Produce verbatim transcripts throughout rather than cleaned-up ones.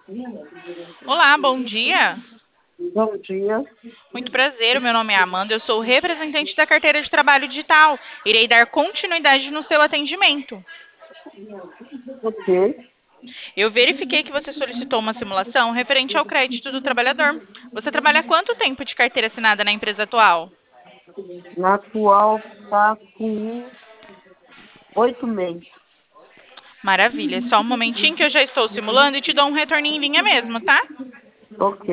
Olá, bom dia. Bom dia. Muito prazer, o meu nome é Amanda, eu sou representante da carteira de trabalho digital. Irei dar continuidade no seu atendimento. Ok. Eu verifiquei que você solicitou uma simulação referente ao crédito do trabalhador. Você trabalha há quanto tempo de carteira assinada na empresa atual? Na atual está com oito meses. Maravilha, só um momentinho que eu já estou simulando e te dou um retorninho em linha mesmo, tá? Ok.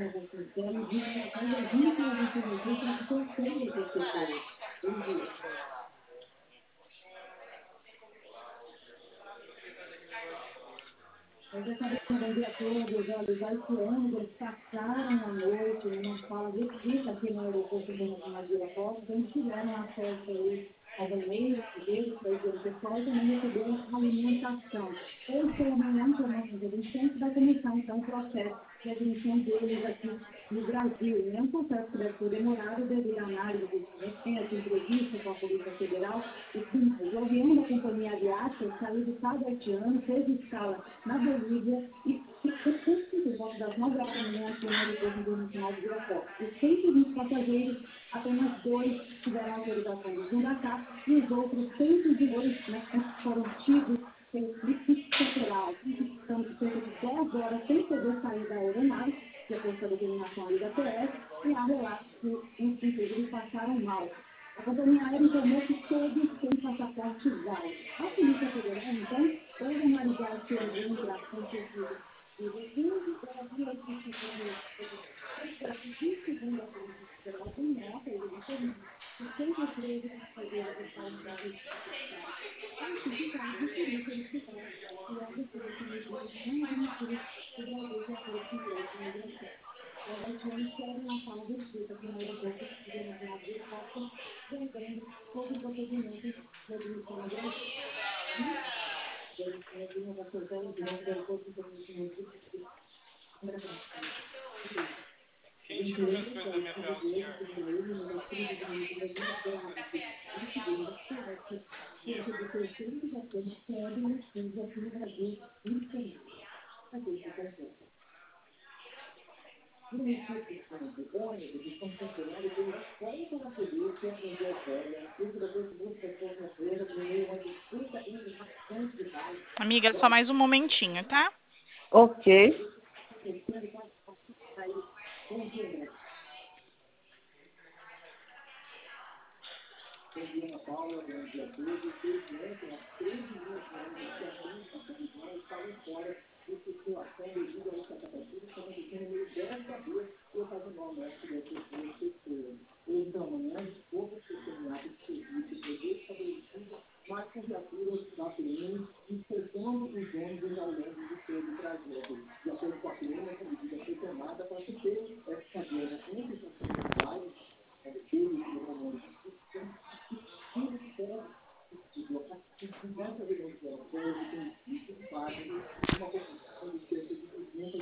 Quem tirou minhas coisas da minha tela, senhor? Amiga, só mais um momentinho, tá? Ok.